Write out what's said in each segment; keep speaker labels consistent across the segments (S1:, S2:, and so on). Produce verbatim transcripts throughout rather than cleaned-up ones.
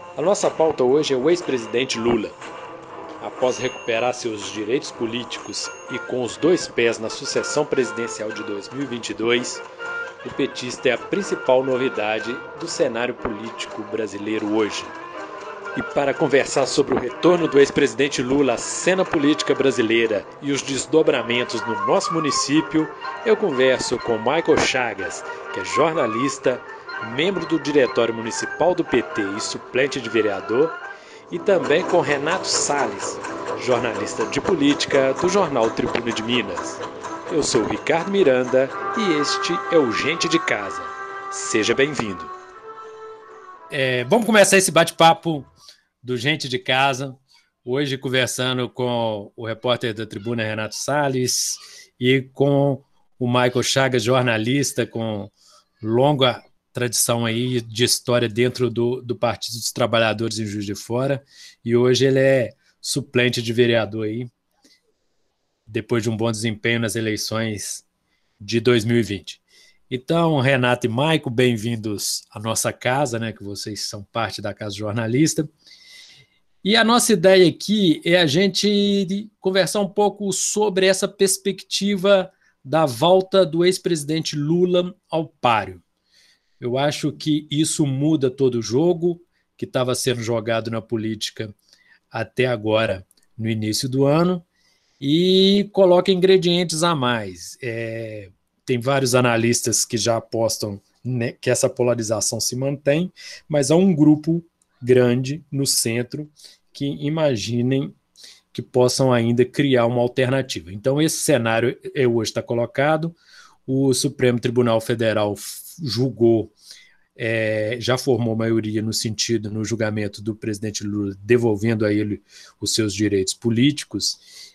S1: A nossa pauta hoje é o ex-presidente Lula. Após recuperar seus direitos políticos e com os dois pés na sucessão presidencial de dois mil e vinte e dois, o petista é a principal novidade do cenário político brasileiro hoje. E para conversar sobre o retorno do ex-presidente Lula à cena política brasileira e os desdobramentos no nosso município, eu converso com Michael Chagas, que é jornalista, membro do Diretório Municipal do P T e suplente de vereador, e também com Renato Salles, jornalista de política do jornal Tribuna de Minas. Eu sou o Ricardo Miranda e este é o Gente de Casa. Seja bem-vindo. É, vamos começar esse bate-papo do Gente de Casa, hoje conversando com o repórter da Tribuna, Renato Salles, e com o Michael Chagas, jornalista com longa tradição aí de história dentro do, do Partido dos Trabalhadores em Juiz de Fora, e hoje ele é suplente de vereador aí, depois de um bom desempenho nas eleições de dois mil e vinte. Então, Renato e Michael, bem-vindos à nossa casa, né, que vocês são parte da Casa Jornalista. E a nossa ideia aqui é a gente conversar um pouco sobre essa perspectiva da volta do ex-presidente Lula ao páreo. Eu acho que isso muda todo o jogo que estava sendo jogado na política até agora, no início do ano, e coloca ingredientes a mais. É, tem vários analistas que já apostam, né, que essa polarização se mantém, mas há um grupo grande no centro que imaginem que possam ainda criar uma alternativa. Então, esse cenário é, hoje está colocado. O Supremo Tribunal Federal julgou, é, já formou maioria no sentido, no julgamento do presidente Lula, devolvendo a ele os seus direitos políticos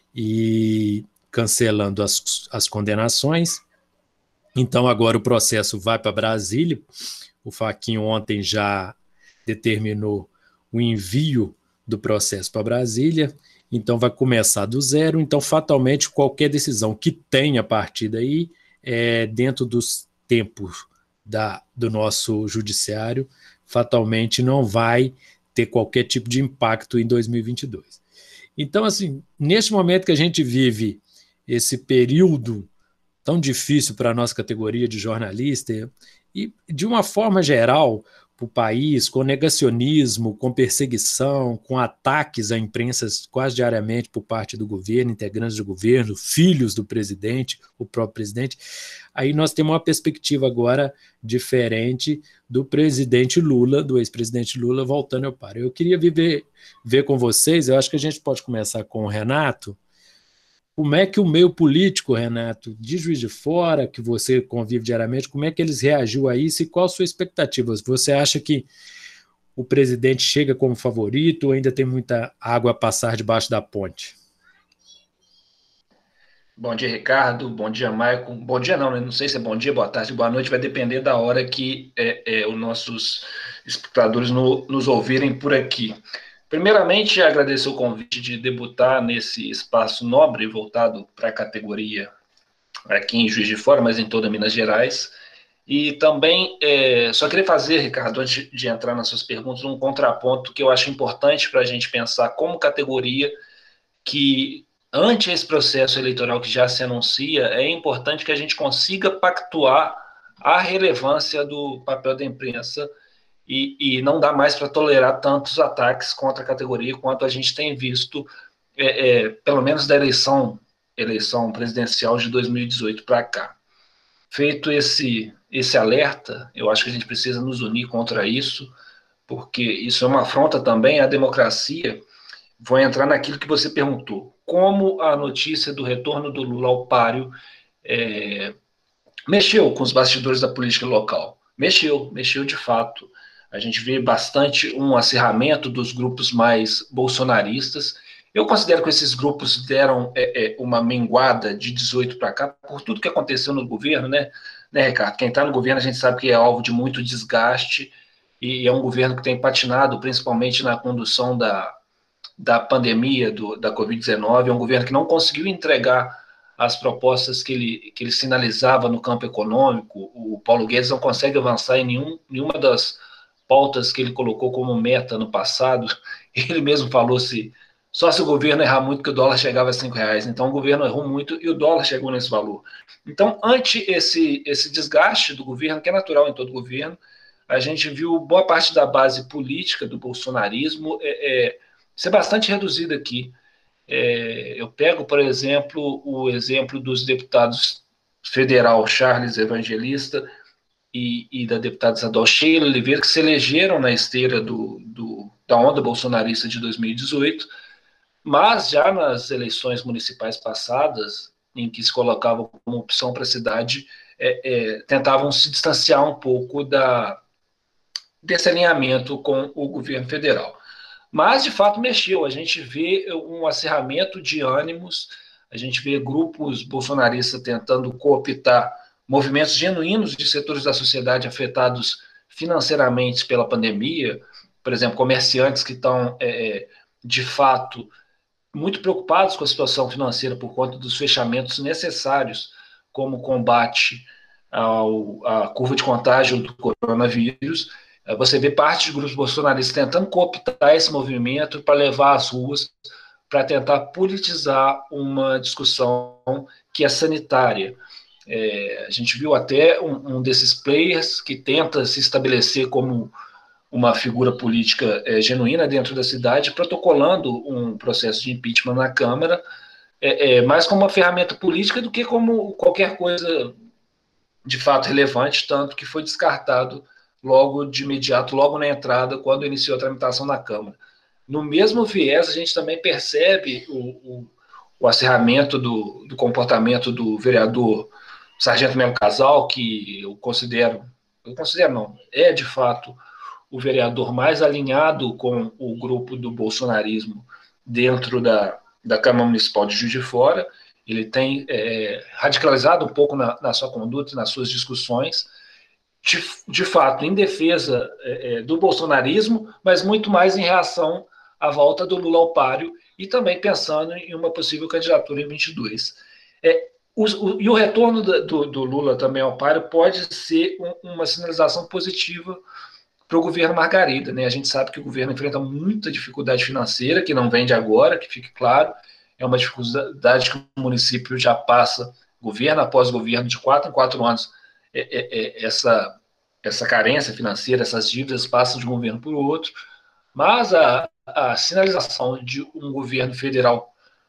S1: e cancelando as, as condenações. Então, agora o processo vai para Brasília. O Fachin ontem já determinou o envio do processo para Brasília, então vai começar do zero. Então, fatalmente, qualquer decisão que tenha a partir daí, é, dentro dos tempos da, do nosso judiciário, fatalmente não vai ter qualquer tipo de impacto em dois mil e vinte e dois. Então, assim, neste momento que a gente vive esse período tão difícil para a nossa categoria de jornalista, e de uma forma geral, para o país, com negacionismo, com perseguição, com ataques à imprensa quase diariamente por parte do governo, integrantes do governo, filhos do presidente, o próprio presidente, aí nós temos uma perspectiva agora diferente do presidente Lula, do ex-presidente Lula, voltando ao páreo. Eu queria viver, ver com vocês, eu acho que a gente pode começar com o Renato. Como é que o meio político, Renato, de Juiz de Fora, que você convive diariamente, como é que eles reagiu a isso e qual a sua expectativa? Você acha que o presidente chega como favorito ou ainda tem muita água a passar debaixo da ponte?
S2: Bom dia, Ricardo. Bom dia, Maicon. Bom dia não, né? Não sei se é bom dia, boa tarde, boa noite, vai depender da hora que é, é, os nossos espectadores no, nos ouvirem por aqui. Primeiramente, agradecer o convite de debutar nesse espaço nobre voltado para a categoria aqui em Juiz de Fora, mas em toda Minas Gerais. E também, é, só queria fazer, Ricardo, antes de entrar nas suas perguntas, um contraponto que eu acho importante para a gente pensar como categoria que, ante esse processo eleitoral que já se anuncia, é importante que a gente consiga pactuar a relevância do papel da imprensa e, e não dá mais para tolerar tantos ataques contra a categoria quanto a gente tem visto, é, é, pelo menos da eleição, eleição presidencial de dois mil e dezoito para cá. Feito esse, esse alerta, eu acho que a gente precisa nos unir contra isso, porque isso é uma afronta também à democracia. Vou entrar naquilo que você perguntou. Como a notícia do retorno do Lula ao páreo é, mexeu com os bastidores da política local? Mexeu, mexeu de fato. A gente vê bastante um acirramento dos grupos mais bolsonaristas. Eu considero que esses grupos deram é, é, uma menguada de dezoito para cá por tudo que aconteceu no governo, né, né, Ricardo? Quem está no governo a gente sabe que é alvo de muito desgaste e é um governo que tem patinado principalmente na condução da, da pandemia do, da covid dezenove. É um governo que não conseguiu entregar as propostas que ele, que ele sinalizava no campo econômico. O Paulo Guedes não consegue avançar em nenhum, nenhuma das pautas que ele colocou como meta no passado, ele mesmo falou se só se o governo errar muito que o dólar chegava a cinco reais. Então o governo errou muito e o dólar chegou nesse valor. Então, ante esse, esse desgaste do governo, que é natural em todo governo, a gente viu boa parte da base política do bolsonarismo é, é, ser bastante reduzida aqui. É, eu pego, por exemplo, o exemplo dos deputados federal Charles Evangelista e, e da deputada estadual Sheila Oliveira, que se elegeram na esteira do, do, da onda bolsonarista de dois mil e dezoito, mas já nas eleições municipais passadas, em que se colocavam como opção para a cidade, é, é, tentavam se distanciar um pouco da, desse alinhamento com o governo federal. Mas, de fato, mexeu. A gente vê um acirramento de ânimos, a gente vê grupos bolsonaristas tentando cooptar movimentos genuínos de setores da sociedade afetados financeiramente pela pandemia, por exemplo, comerciantes que estão, é, de fato, muito preocupados com a situação financeira por conta dos fechamentos necessários como combate ao, à curva de contágio do coronavírus. Você vê parte de grupos bolsonaristas tentando cooptar esse movimento para levar às ruas, para tentar politizar uma discussão que é sanitária. É, a gente viu até um, um desses players que tenta se estabelecer como uma figura política é, genuína dentro da cidade, protocolando um processo de impeachment na Câmara, é, é, mais como uma ferramenta política do que como qualquer coisa de fato relevante, tanto que foi descartado logo de imediato, logo na entrada, quando iniciou a tramitação na Câmara. No mesmo viés, a gente também percebe o, o, o acirramento do, do comportamento do vereador Sargento Melo Casal, que eu considero, eu considero não, é de fato o vereador mais alinhado com o grupo do bolsonarismo dentro da, da Câmara Municipal de Juiz de Fora. Ele tem é, radicalizado um pouco na, na sua conduta, nas suas discussões, de, de fato, em defesa é, do bolsonarismo, mas muito mais em reação à volta do Lula ao páreo e também pensando em uma possível candidatura em vinte e dois. É, o, o, e o retorno do, do Lula também ao páreo pode ser um, uma sinalização positiva para o governo Margarida, né? A gente sabe que o governo enfrenta muita dificuldade financeira, que não vem de agora, que fique claro, é uma dificuldade que o município já passa, governo após governo, de quatro em quatro anos, é, é, é, essa, essa carência financeira, essas dívidas passam de um governo para o outro, mas a, a sinalização de um governo federal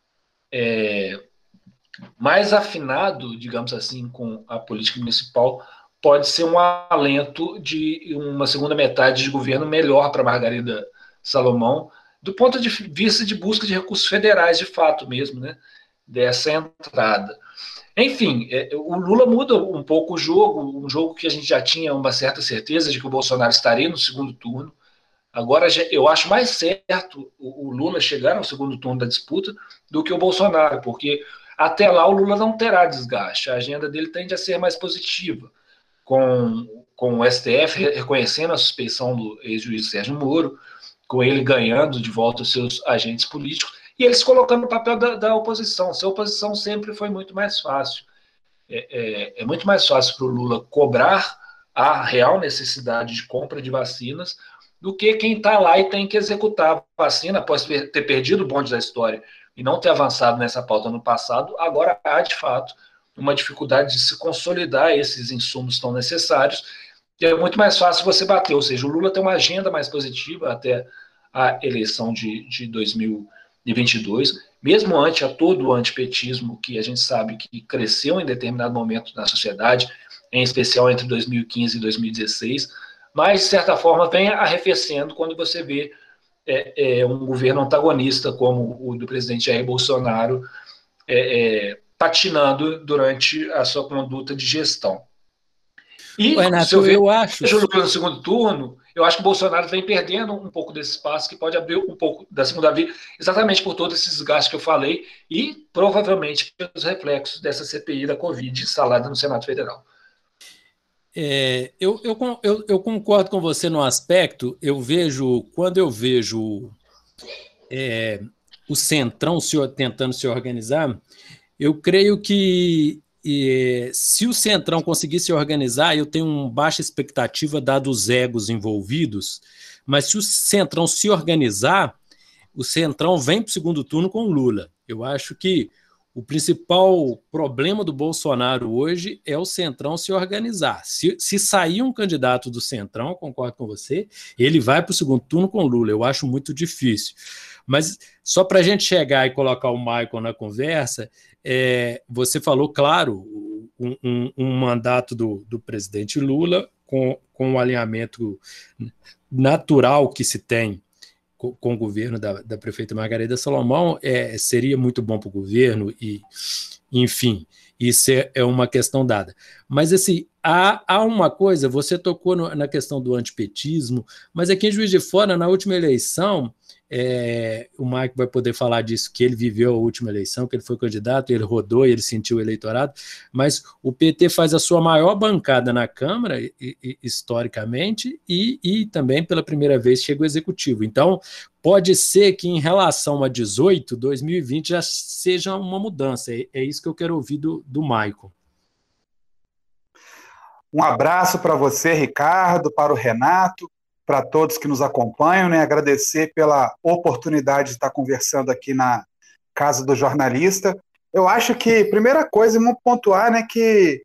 S2: é, mais afinado, digamos assim, com a política municipal, pode ser um alento de uma segunda metade de governo melhor para Margarida Salomão, do ponto de vista de busca de recursos federais, de fato mesmo, né, dessa entrada. Enfim, o Lula muda um pouco o jogo, um jogo que a gente já tinha uma certa certeza de que o Bolsonaro estaria no segundo turno. Agora, eu acho mais certo o Lula chegar no segundo turno da disputa do que o Bolsonaro, porque até lá o Lula não terá desgaste, a agenda dele tende a ser mais positiva, com, com o S T F reconhecendo a suspeição do ex-juiz Sérgio Moro, com ele ganhando de volta os seus agentes políticos, e eles colocando no papel da, da oposição. Se a oposição sempre foi muito mais fácil. É, é, é muito mais fácil para o Lula cobrar a real necessidade de compra de vacinas do que quem está lá e tem que executar a vacina após ter perdido o bonde da história e não ter avançado nessa pauta no passado. Agora há, de fato, uma dificuldade de se consolidar esses insumos tão necessários, e é muito mais fácil você bater. Ou seja, o Lula tem uma agenda mais positiva até a eleição de, de dois mil e vinte e dois, mesmo ante a todo o antipetismo que a gente sabe que cresceu em determinado momento na sociedade, em especial entre dois mil e quinze e dois mil e dezesseis, mas, de certa forma, vem arrefecendo quando você vê é, é, um governo antagonista como o do presidente Jair Bolsonaro é, é, patinando durante a sua conduta de gestão. E,
S3: Renato,
S2: se eu ver
S3: eu acho...
S2: o Lula no segundo turno, eu acho que o Bolsonaro vem perdendo um pouco desse espaço, que pode abrir um pouco da segunda via, exatamente por todos esses gastos que eu falei, e provavelmente pelos reflexos dessa C P I da Covid instalada no Senado Federal.
S3: É, eu, eu, eu, eu concordo com você no aspecto. Eu vejo, quando eu vejo é, o Centrão se, tentando se organizar, eu creio que e, se o Centrão conseguir se organizar, eu tenho uma baixa expectativa dado os egos envolvidos, mas se o Centrão se organizar, o Centrão vem para o segundo turno com o Lula. Eu acho que o principal problema do Bolsonaro hoje é o Centrão se organizar. Se, se sair um candidato do Centrão, concordo com você, ele vai para o segundo turno com o Lula. Eu acho muito difícil. Mas só para a gente chegar e colocar o Michael na conversa, é, você falou, claro, um, um, um mandato do, do presidente Lula com, com o alinhamento natural que se tem com o governo da, da prefeita Margarida Salomão, é, seria muito bom para o governo e, enfim, isso é, é uma questão dada. Mas, assim, há, há uma coisa, você tocou no, na questão do antipetismo, mas aqui em Juiz de Fora, na última eleição, é, o Mike vai poder falar disso, que ele viveu a última eleição, que ele foi candidato, ele rodou, ele sentiu o eleitorado, mas o P T faz a sua maior bancada na Câmara, e, e, historicamente, e, e também pela primeira vez chega o Executivo. Então, pode ser que em relação a dezoito, dois mil e vinte já seja uma mudança. É, é isso que eu quero ouvir do, do Michael.
S4: Um abraço para você, Ricardo, para o Renato, para todos que nos acompanham, né? Agradecer pela oportunidade de estar conversando aqui na Casa do Jornalista. Eu acho que, primeira coisa, vamos pontuar, né, que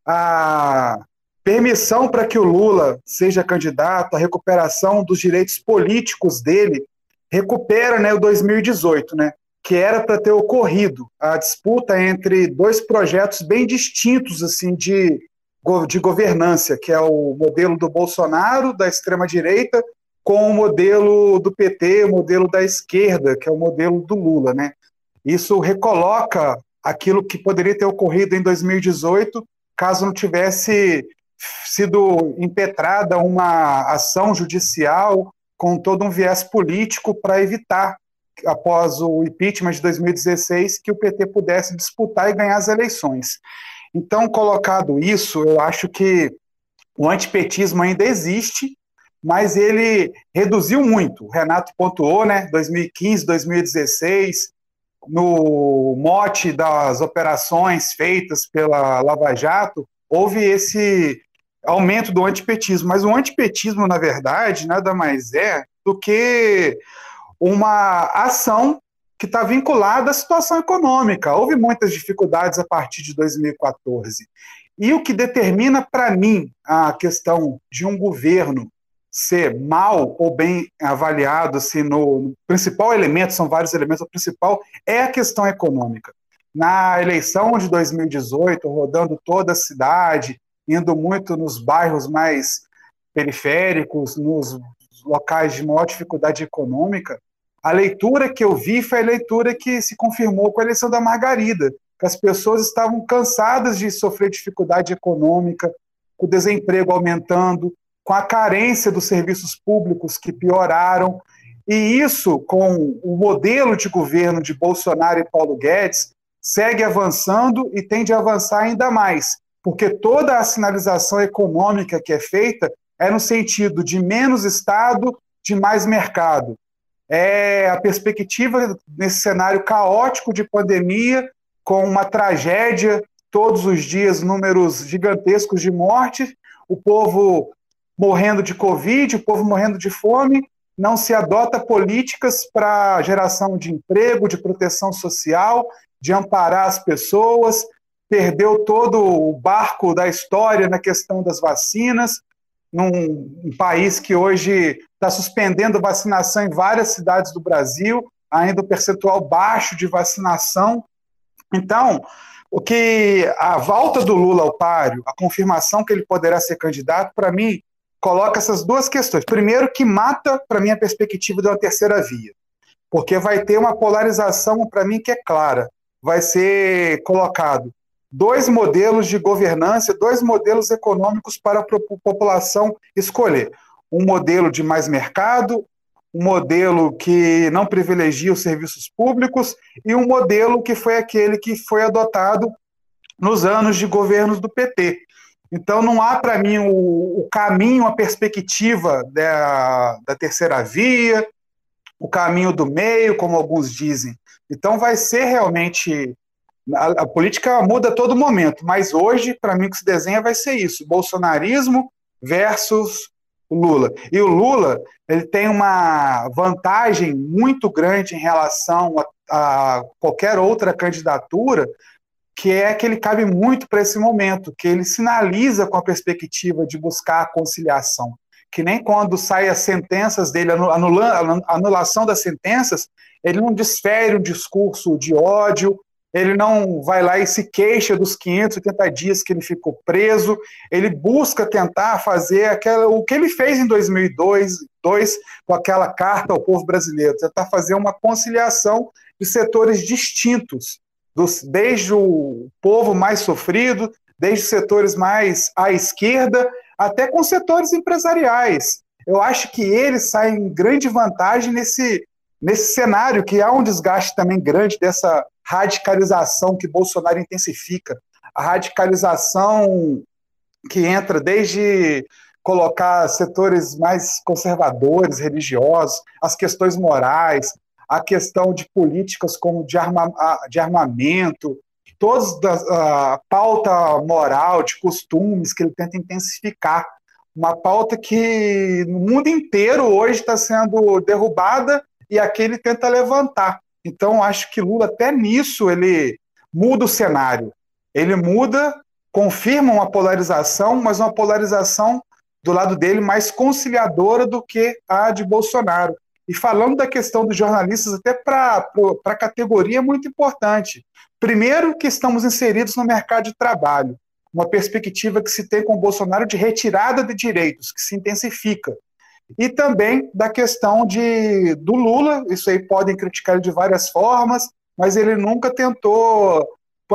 S4: a permissão para que o Lula seja candidato, a recuperação dos direitos políticos dele, recupera, né, o dois mil e dezoito, né, que era para ter ocorrido a disputa entre dois projetos bem distintos assim, de de governança, que é o modelo do Bolsonaro, da extrema-direita, com o modelo do P T, o modelo da esquerda, que é o modelo do Lula, né? Isso recoloca aquilo que poderia ter ocorrido em dois mil e dezoito, caso não tivesse sido impetrada uma ação judicial com todo um viés político para evitar, após o impeachment de dois mil e dezesseis, que o P T pudesse disputar e ganhar as eleições. Então, colocado isso, eu acho que o antipetismo ainda existe, mas ele reduziu muito. O Renato pontuou, né, dois mil e quinze, dois mil e dezesseis, no mote das operações feitas pela Lava Jato, houve esse aumento do antipetismo. Mas o antipetismo, na verdade, nada mais é do que uma ação que está vinculada à situação econômica. Houve muitas dificuldades a partir de dois mil e quatorze. E o que determina, para mim, a questão de um governo ser mal ou bem avaliado, se no, no principal elemento, são vários elementos, o principal é a questão econômica. Na eleição de dois mil e dezoito, rodando toda a cidade, indo muito nos bairros mais periféricos, nos locais de maior dificuldade econômica, a leitura que eu vi foi a leitura que se confirmou com a eleição da Margarida, que as pessoas estavam cansadas de sofrer dificuldade econômica, com o desemprego aumentando, com a carência dos serviços públicos que pioraram, e isso, com o modelo de governo de Bolsonaro e Paulo Guedes, segue avançando e tende a avançar ainda mais, porque toda a sinalização econômica que é feita é no sentido de menos Estado, de mais mercado. É a perspectiva nesse cenário caótico de pandemia, com uma tragédia, todos os dias números gigantescos de morte, o povo morrendo de Covid, o povo morrendo de fome, não se adota políticas para geração de emprego, de proteção social, de amparar as pessoas, perdeu todo o barco da história na questão das vacinas, num um país que hoje está suspendendo vacinação em várias cidades do Brasil, ainda um percentual baixo de vacinação. Então, o que a volta do Lula ao páreo, a confirmação que ele poderá ser candidato, para mim, coloca essas duas questões. Primeiro, que mata, para mim, a perspectiva de uma terceira via, porque vai ter uma polarização, para mim, que é clara. Vai ser colocado dois modelos de governança, dois modelos econômicos para a população escolher. Um modelo de mais mercado, um modelo que não privilegia os serviços públicos e um modelo que foi aquele que foi adotado nos anos de governos do P T. Então não há para mim o, o caminho, a perspectiva da, da terceira via, o caminho do meio, como alguns dizem. Então vai ser realmente A, a política muda a todo momento, mas hoje, para mim, o que se desenha vai ser isso: bolsonarismo versus o Lula. E o Lula, ele tem uma vantagem muito grande em relação a, a qualquer outra candidatura, que é que ele cabe muito para esse momento, que ele sinaliza com a perspectiva de buscar a conciliação, que nem quando saem as sentenças dele, anula, anulação das sentenças, ele não desfere um discurso de ódio, ele não vai lá e se queixa dos quinhentos e oitenta dias que ele ficou preso, ele busca tentar fazer aquela, o que ele fez em dois mil e dois, dois, com aquela carta ao povo brasileiro, tentar fazer uma conciliação de setores distintos, dos, desde o povo mais sofrido, desde os setores mais à esquerda, até com setores empresariais. Eu acho que ele sai em grande vantagem nesse, nesse cenário, que há um desgaste também grande dessa radicalização que Bolsonaro intensifica, a radicalização que entra desde colocar setores mais conservadores, religiosos, as questões morais, a questão de políticas como de, arma, de armamento, toda a pauta moral, de costumes que ele tenta intensificar, uma pauta que no mundo inteiro hoje está sendo derrubada e aqui ele tenta levantar. Então, acho que Lula, até nisso, ele muda o cenário. Ele muda, confirma uma polarização, mas uma polarização do lado dele mais conciliadora do que a de Bolsonaro. E falando da questão dos jornalistas, até para a categoria é muito importante. Primeiro, que estamos inseridos no mercado de trabalho, uma perspectiva que se tem com o Bolsonaro de retirada de direitos, que se intensifica. E também da questão de, do Lula, isso aí podem criticar ele de várias formas, mas ele nunca tentou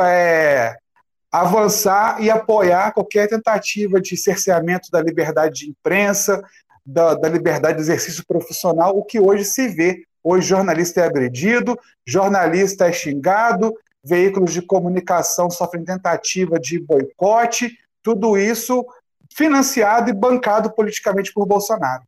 S4: é, avançar e apoiar qualquer tentativa de cerceamento da liberdade de imprensa, da, da liberdade de exercício profissional, o que hoje se vê. Hoje jornalista é agredido, jornalista é xingado, veículos de comunicação sofrem tentativa de boicote, tudo isso financiado e bancado politicamente por Bolsonaro.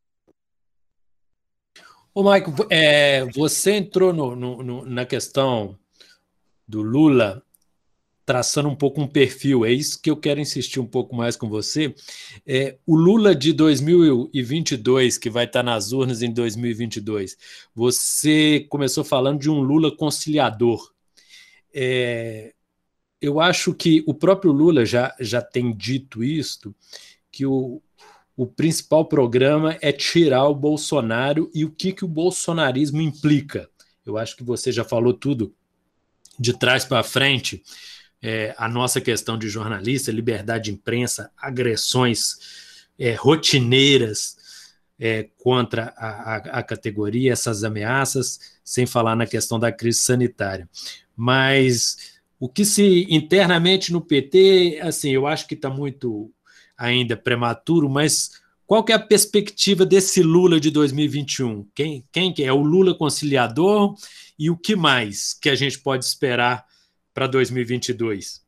S3: Ô, Maico, é, você entrou no, no, no, na questão do Lula, traçando um pouco um perfil, é isso que eu quero insistir um pouco mais com você. É, o Lula de dois mil e vinte e dois, que vai estar nas urnas em dois mil e vinte e dois, você começou falando de um Lula conciliador. É, eu acho que o próprio Lula já, já tem dito isto, que o O principal programa é tirar o Bolsonaro e o que, que o bolsonarismo implica. Eu acho que você já falou tudo de trás para frente. É, a nossa questão de jornalista, liberdade de imprensa, agressões é, rotineiras é, contra a, a, a categoria, essas ameaças, sem falar na questão da crise sanitária. Mas o que se internamente no P T, assim, eu acho que está muito ainda prematuro, mas qual que é a perspectiva desse Lula de dois mil e vinte e um? Quem, quem que é? O Lula conciliador? E o que mais que a gente pode esperar para dois mil e vinte e dois?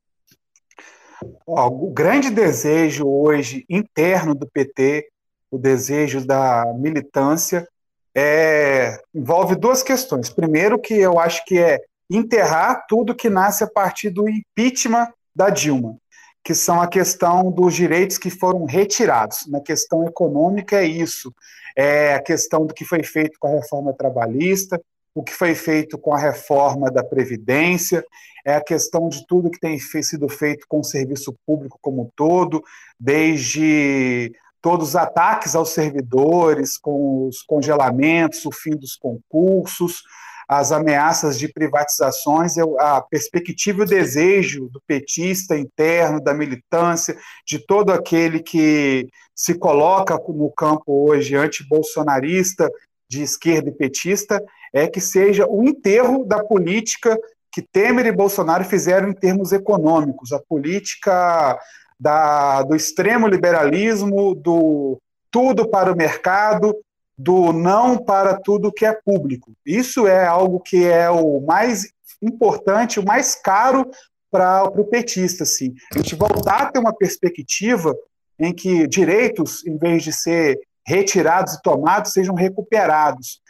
S4: Ó, o grande desejo hoje interno do P T, o desejo da militância, é, envolve duas questões. Primeiro, que eu acho que é enterrar tudo que nasce a partir do impeachment da Dilma, que são a questão dos direitos que foram retirados. Na questão econômica é isso, é a questão do que foi feito com a reforma trabalhista, o que foi feito com a reforma da Previdência, é a questão de tudo que tem sido feito com o serviço público como um todo, desde todos os ataques aos servidores, com os congelamentos, o fim dos concursos, as ameaças de privatizações, a perspectiva e o desejo do petista interno, da militância, de todo aquele que se coloca no campo hoje anti-bolsonarista, de esquerda e petista, é que seja o enterro da política que Temer e Bolsonaro fizeram em termos econômicos, a política da, do extremo liberalismo, do tudo para o mercado, do não para tudo que é público. Isso é algo que é o mais importante, o mais caro para o petista. Assim. A gente voltar a ter uma perspectiva em que direitos, em vez de ser retirados e tomados, sejam recuperados.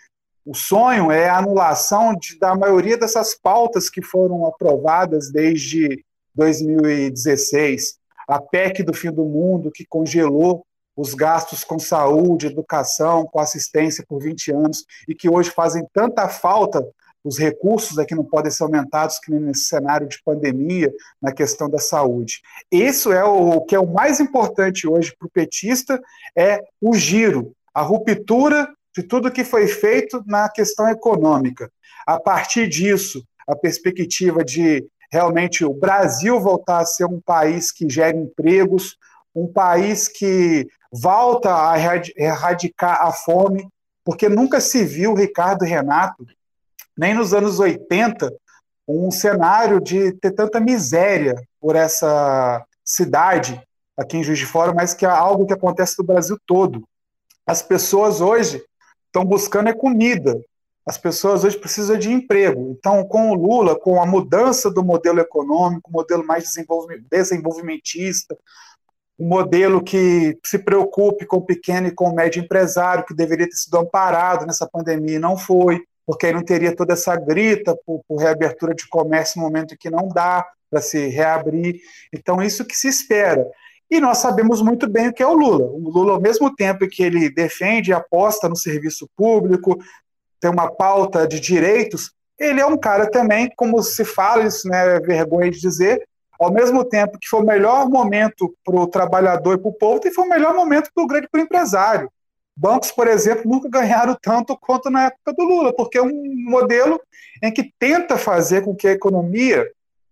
S4: O sonho é a anulação de, da maioria dessas pautas que foram aprovadas desde dois mil e dezesseis. A P E C do fim do mundo, que congelou os gastos com saúde, educação, com assistência por vinte anos, e que hoje fazem tanta falta, os recursos aqui não podem ser aumentados que nem nesse cenário de pandemia, na questão da saúde. Isso é o que é o mais importante hoje para o petista, é o giro, a ruptura de tudo que foi feito na questão econômica. A partir disso, a perspectiva de realmente o Brasil voltar a ser um país que gera empregos, um país que volta a erradicar a fome, porque nunca se viu, Ricardo e Renato, nem nos anos oitenta, um cenário de ter tanta miséria por essa cidade aqui em Juiz de Fora, mas que é algo que acontece no Brasil todo. As pessoas hoje estão buscando é comida, as pessoas hoje precisam de emprego. Então, com o Lula, com a mudança do modelo econômico, modelo mais desenvolvimentista, um modelo que se preocupe com o pequeno e com o médio empresário, que deveria ter sido amparado nessa pandemia e não foi, porque aí não teria toda essa grita por, por reabertura de comércio no momento em que não dá para se reabrir. Então, isso que se espera. E nós sabemos muito bem o que é o Lula. O Lula, ao mesmo tempo que ele defende e aposta no serviço público, tem uma pauta de direitos, ele é um cara também, como se fala, isso não é vergonha de dizer, ao mesmo tempo que foi o melhor momento para o trabalhador e para o povo, e foi o melhor momento para o grande pro empresário. Bancos, por exemplo, nunca ganharam tanto quanto na época do Lula, porque é um modelo em que tenta fazer com que a economia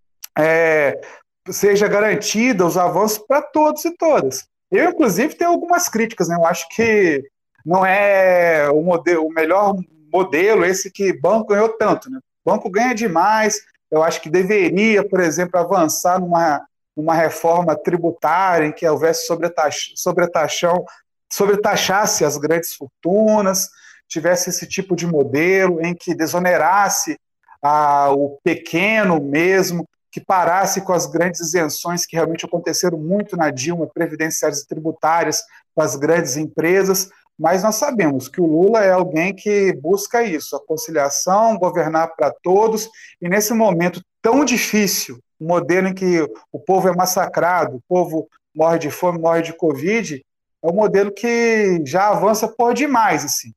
S4: é, seja garantida, os avanços para todos e todas. Eu, inclusive, tenho algumas críticas, né? Eu acho que não é o, modelo, o melhor modelo esse que banco ganhou tanto, né? O banco ganha demais. Eu acho que deveria, por exemplo, avançar numa, numa reforma tributária em que houvesse sobretax, sobretaxão, sobretaxasse as grandes fortunas, tivesse esse tipo de modelo em que desonerasse a, o pequeno mesmo, que parasse com as grandes isenções que realmente aconteceram muito na Dilma, previdenciárias e tributárias com as grandes empresas. Mas nós sabemos que o Lula é alguém que busca isso, a conciliação, governar para todos, e nesse momento tão difícil, um modelo em que o povo é massacrado, o povo morre de fome, morre de Covid, é um modelo que já avança por demais, assim.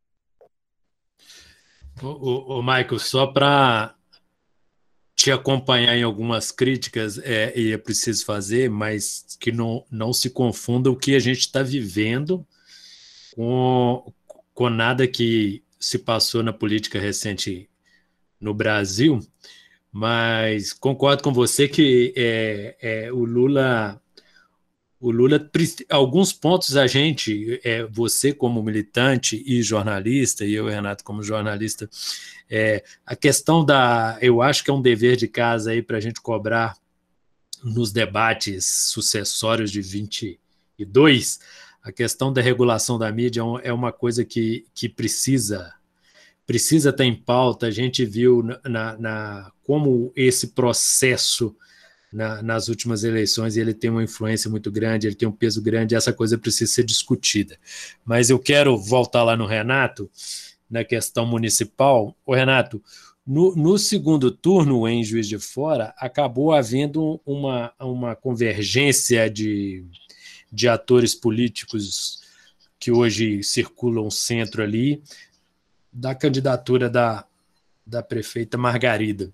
S3: Ô, ô, ô Michael, só para te acompanhar em algumas críticas, é, e é preciso fazer, mas que não, não se confunda o que a gente está vivendo Com, com nada que se passou na política recente no Brasil, mas concordo com você que é, é, o Lula, o Lula, alguns pontos a gente, é, você como militante e jornalista, e eu, Renato, como jornalista, é, a questão da, eu acho que é um dever de casa aí para a gente cobrar nos debates sucessórios de vinte e dois. A questão da regulação da mídia é uma coisa que, que precisa, precisa estar em pauta. A gente viu na, na, como esse processo na, nas últimas eleições ele tem uma influência muito grande, ele tem um peso grande, e essa coisa precisa ser discutida. Mas eu quero voltar lá no Renato, na questão municipal. Ô, Renato, no, no segundo turno em Juiz de Fora, acabou havendo uma, uma convergência de... de atores políticos que hoje circulam o centro ali, da candidatura da, da prefeita Margarida.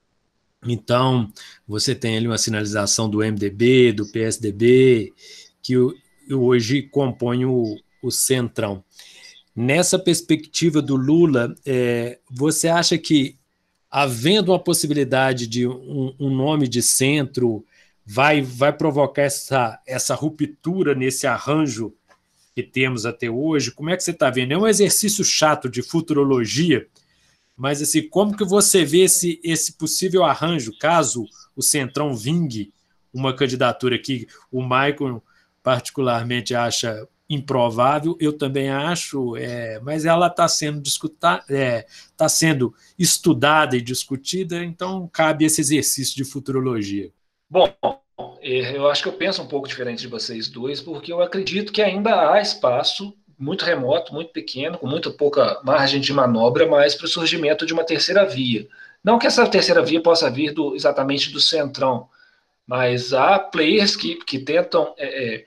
S3: Então, você tem ali uma sinalização do M D B, do P S D B, que hoje compõe o, o centrão. Nessa perspectiva do Lula, é, você acha que, havendo uma possibilidade de um, um nome de centro, Vai, vai provocar essa, essa ruptura nesse arranjo que temos até hoje? Como é que você está vendo? É um exercício chato de futurologia, mas assim, como que você vê esse, esse possível arranjo, caso o Centrão vingue uma candidatura que o Michael particularmente acha improvável, eu também acho, é, mas ela está sendo, é, tá sendo estudada e discutida, então cabe esse exercício de futurologia.
S2: Bom, eu acho que eu penso um pouco diferente de vocês dois, porque eu acredito que ainda há espaço muito remoto, muito pequeno, com muito pouca margem de manobra, mas para o surgimento de uma terceira via. Não que essa terceira via possa vir do, exatamente do centrão, mas há players que, que tentam é,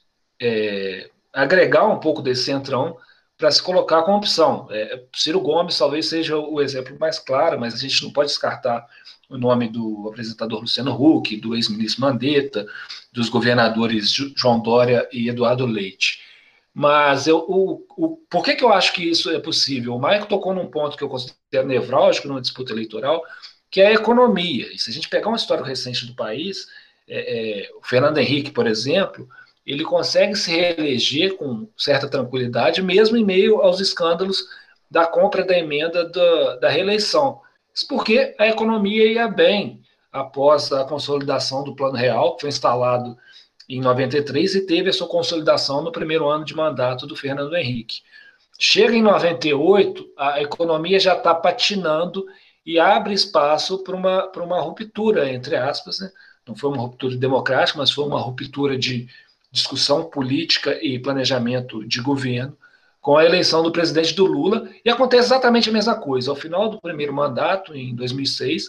S2: é, agregar um pouco desse centrão para se colocar como opção. É, Ciro Gomes talvez seja o exemplo mais claro, mas a gente não pode descartar o nome do apresentador Luciano Huck, do ex-ministro Mandetta, dos governadores João Dória e Eduardo Leite. Mas eu, o, o, por que, que eu acho que isso é possível? O Maicon tocou num ponto que eu considero nevrálgico numa disputa eleitoral, que é a economia. E se a gente pegar uma história recente do país, é, é, o Fernando Henrique, por exemplo, ele consegue se reeleger com certa tranquilidade, mesmo em meio aos escândalos da compra da emenda da, da reeleição. Isso porque a economia ia bem após a consolidação do Plano Real, que foi instalado em noventa e três e teve a sua consolidação no primeiro ano de mandato do Fernando Henrique. Chega em noventa e oito, a economia já está patinando e abre espaço para uma, para uma ruptura, entre aspas, né? Não foi uma ruptura democrática, mas foi uma ruptura de discussão política e planejamento de governo, com a eleição do presidente do Lula, e acontece exatamente a mesma coisa. Ao final do primeiro mandato, em dois mil e seis,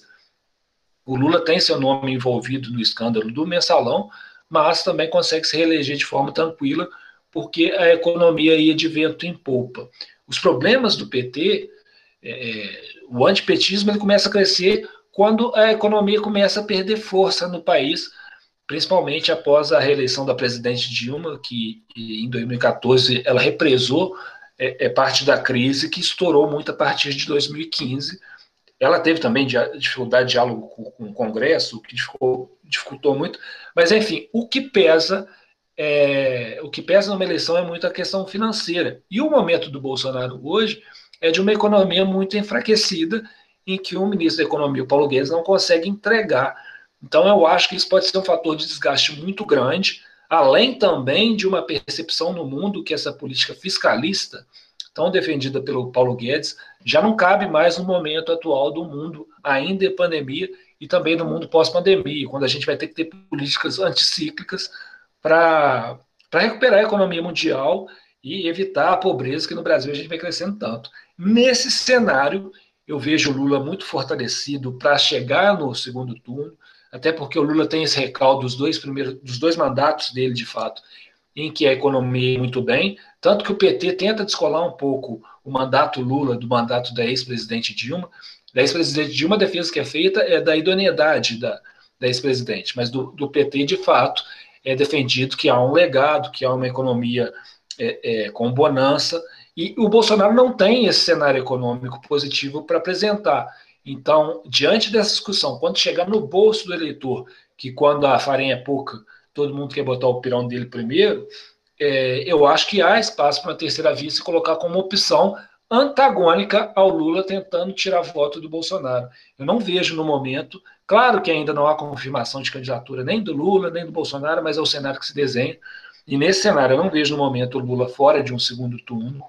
S2: o Lula tem seu nome envolvido no escândalo do Mensalão, mas também consegue se reeleger de forma tranquila, porque a economia ia de vento em popa. Os problemas do P T, é, o antipetismo, ele começa a crescer quando a economia começa a perder força no país, principalmente após a reeleição da presidente Dilma, que em dois mil e quatorze ela represou é, é, parte da crise que estourou muito a partir de dois mil e quinze. Ela teve também dificuldade de diálogo com, com o Congresso, o que dificultou, dificultou muito, mas enfim, o que pesa é, o que pesa numa eleição é muito a questão financeira. E o momento do Bolsonaro hoje é de uma economia muito enfraquecida, em que o ministro da Economia, o Paulo Guedes, não consegue entregar. Então, eu acho que isso pode ser um fator de desgaste muito grande, além também de uma percepção no mundo que essa política fiscalista, tão defendida pelo Paulo Guedes, já não cabe mais no momento atual do mundo, ainda em pandemia, e também no mundo pós-pandemia, quando a gente vai ter que ter políticas anticíclicas para recuperar a economia mundial e evitar a pobreza que no Brasil a gente vem crescendo tanto. Nesse cenário, eu vejo o Lula muito fortalecido para chegar no segundo turno, até porque o Lula tem esse recaldo dos dois primeiros, dos dois mandatos dele, de fato, em que a economia ia muito bem, tanto que o P T tenta descolar um pouco o mandato Lula do mandato da ex-presidente Dilma. Da ex-presidente Dilma, a defesa que é feita é da idoneidade da, da ex-presidente, mas do, do P T, de fato, é defendido que há um legado, que há uma economia é, é, com bonança, e o Bolsonaro não tem esse cenário econômico positivo para apresentar. Então, diante dessa discussão, quando chegar no bolso do eleitor, que quando a farinha é pouca, todo mundo quer botar o pirão dele primeiro, é, eu acho que há espaço para uma terceira via se colocar como opção antagônica ao Lula tentando tirar voto do Bolsonaro. Eu não vejo no momento, claro que ainda não há confirmação de candidatura nem do Lula, nem do Bolsonaro, mas é o cenário que se desenha, e nesse cenário eu não vejo no momento o Lula fora de um segundo turno,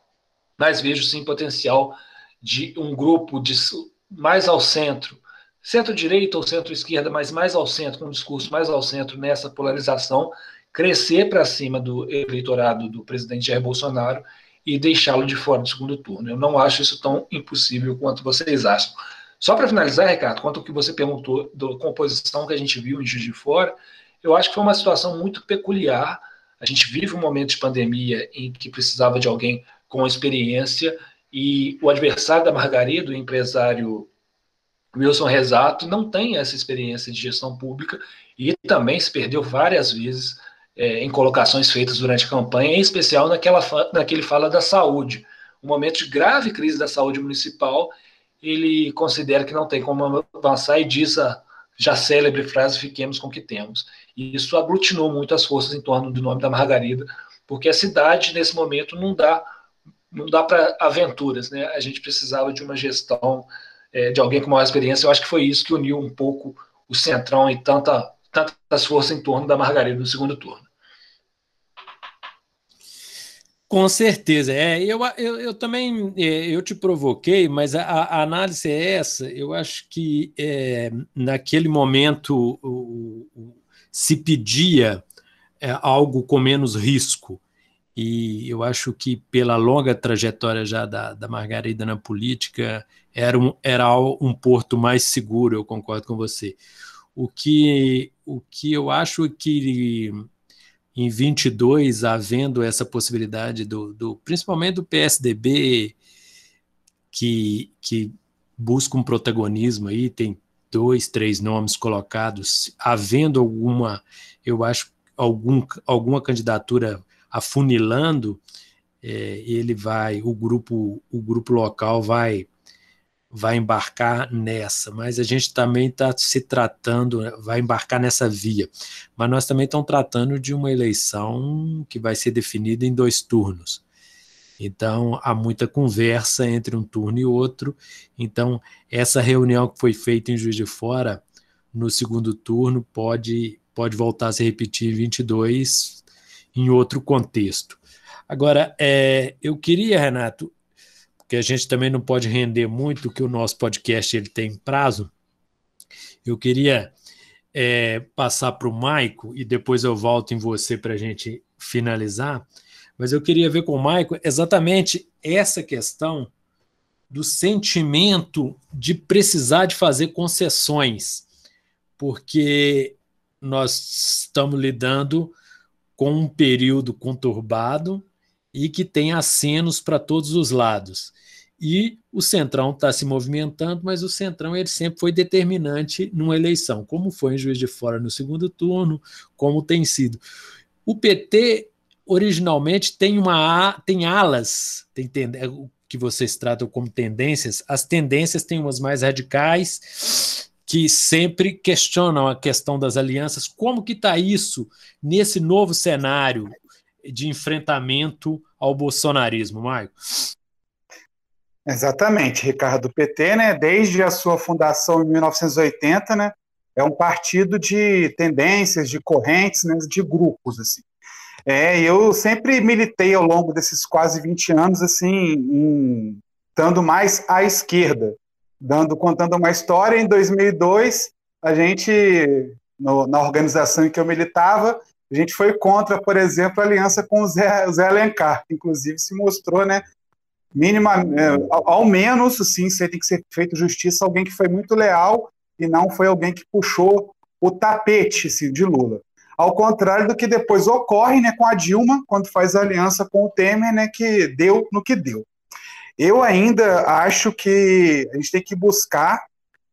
S2: mas vejo sim potencial de um grupo de mais ao centro, centro-direita ou centro-esquerda, mas mais ao centro, com um discurso mais ao centro nessa polarização, crescer para cima do eleitorado do presidente Jair Bolsonaro e deixá-lo de fora do segundo turno. Eu não acho isso tão impossível quanto vocês acham. Só para finalizar, Ricardo, quanto ao que você perguntou da composição que a gente viu em Juiz de Fora, eu acho que foi uma situação muito peculiar. A gente vive um momento de pandemia em que precisava de alguém com experiência, e o adversário da Margarida, o empresário Wilson Rezato, não tem essa experiência de gestão pública e também se perdeu várias vezes é, em colocações feitas durante a campanha, em especial naquela, naquele fala da saúde. Um momento de grave crise da saúde municipal, ele considera que não tem como avançar e diz a já célebre frase, fiquemos com o que temos. E isso aglutinou muito as forças em torno do nome da Margarida, porque a cidade, nesse momento, não dá, não dá para aventuras, né? A gente precisava de uma gestão, é, de alguém com maior experiência. Eu acho que foi isso que uniu um pouco o Centrão e tanta, tantas forças em torno da Margarida no segundo turno.
S3: Com certeza. É, eu, eu, eu também é, eu te provoquei, mas a, a análise é essa. Eu acho que é, naquele momento o, o, se pedia é, algo com menos risco. e eu acho que pela longa trajetória já da, da Margarida na política, era um, era um porto mais seguro, eu concordo com você. O que, o que eu acho que em vinte e dois, havendo essa possibilidade, do, do, principalmente do P S D B, que, que busca um protagonismo aí, tem dois, três nomes colocados, havendo alguma, eu acho, algum, alguma candidatura afunilando, é, ele vai, o grupo, o grupo local vai, vai embarcar nessa, mas a gente também está se tratando, vai embarcar nessa via, mas nós também estamos tratando de uma eleição que vai ser definida em dois turnos. Então, há muita conversa entre um turno e outro. Então, essa reunião que foi feita em Juiz de Fora, no segundo turno, pode, pode voltar a se repetir em vinte e dois, em outro contexto. Agora, é, eu queria, Renato, porque a gente também não pode render muito, que o nosso podcast ele tem prazo, eu queria é, passar para o Maico, e depois eu volto em você para a gente finalizar, mas eu queria ver com o Maico exatamente essa questão do sentimento de precisar de fazer concessões, porque nós estamos lidando com um período conturbado e que tem acenos para todos os lados. E o Centrão está se movimentando, mas o Centrão ele sempre foi determinante numa eleição, como foi em Juiz de Fora no segundo turno, como tem sido. O P T originalmente tem uma tem alas, tem o que vocês tratam como tendências. As tendências têm umas mais radicais que sempre questionam a questão das alianças. Como que está isso nesse novo cenário de enfrentamento ao bolsonarismo, Maio?
S4: Exatamente, Ricardo. O P T, né, desde a sua fundação em mil novecentos e oitenta, né, é um partido de tendências, de correntes, né, de grupos, assim. É, eu sempre militei ao longo desses quase vinte anos, assim, em, estando mais à esquerda, dando, contando uma história. Em dois mil e dois, a gente, no, na organização em que eu militava, a gente foi contra, por exemplo, a aliança com o Zé, o Zé Alencar, que inclusive se mostrou, né, mínima, é, ao, ao menos, sim, tem que ser feito justiça a alguém que foi muito leal e não foi alguém que puxou o tapete, assim, de Lula. Ao contrário do que depois ocorre, né, com a Dilma, quando faz a aliança com o Temer, né, que deu no que deu. Eu ainda acho que a gente tem que buscar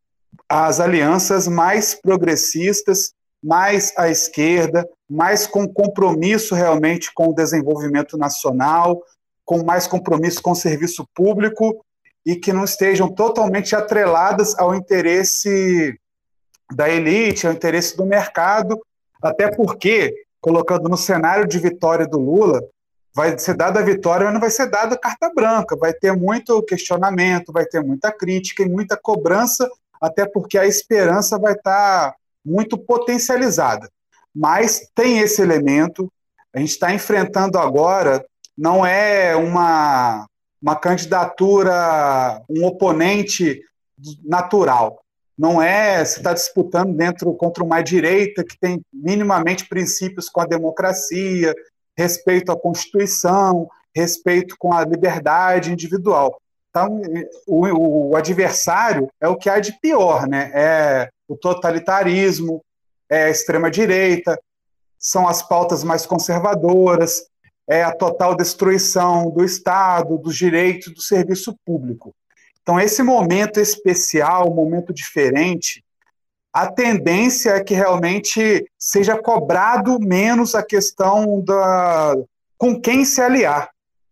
S4: as alianças mais progressistas, mais à esquerda, mais com compromisso realmente com o desenvolvimento nacional, com mais compromisso com o serviço público e que não estejam totalmente atreladas ao interesse da elite, ao interesse do mercado, até porque, colocando no cenário de vitória do Lula, vai ser dada a vitória, mas não vai ser dada carta branca, vai ter muito questionamento, vai ter muita crítica e muita cobrança, até porque a esperança vai estar muito potencializada. Mas tem esse elemento, a gente está enfrentando agora, não é uma, uma candidatura, um oponente natural. Não é se está disputando dentro contra uma direita que tem minimamente princípios com a democracia, respeito à Constituição, respeito com a liberdade individual. Então, o, o adversário é o que há de pior, né? É o totalitarismo, é a extrema-direita, são as pautas mais conservadoras, é a total destruição do Estado, dos direitos, do serviço público. Então, esse momento especial, um momento diferente, a tendência é que realmente seja cobrado menos a questão da com quem se aliar.